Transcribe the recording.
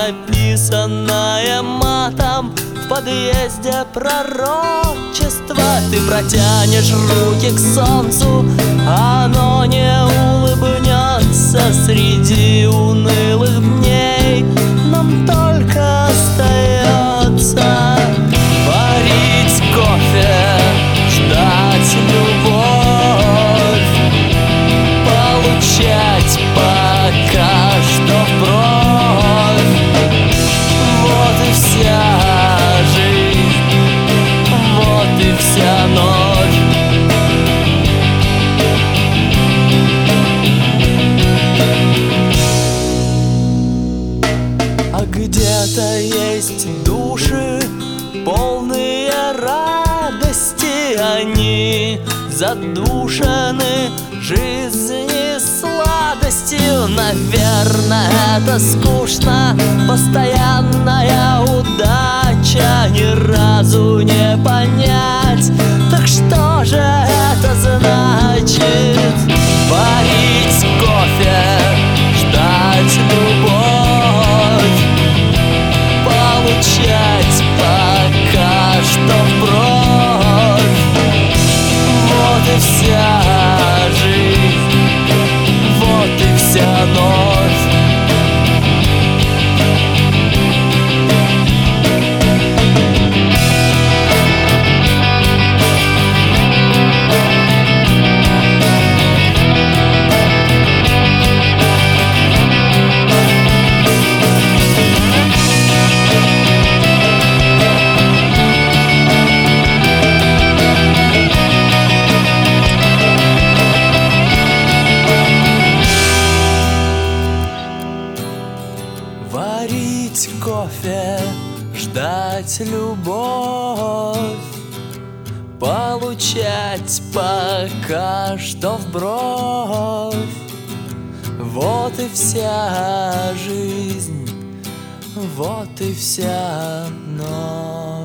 написанное матом, в подъезде пророчество. Ты протянешь руки к солнцу, оно не улыбнется. Среди унылых дней нам только остается варить кофе, ждать любовь, получать пока что вброд. Вот и вся жизнь, вот и вся ночь. А где-то есть души, полные радости, они задушены жизни сладостью. Наверное, это скучно, постоянная удача, ни разу не понять. Так что же это значит? Варить кофе, ждать любовь, получать пока что вброд. Вот и вся жизнь, вот и вся ночь. Варить кофе, ждать любовь, получать пока что вброд. Вот и вся жизнь, вот и вся ночь.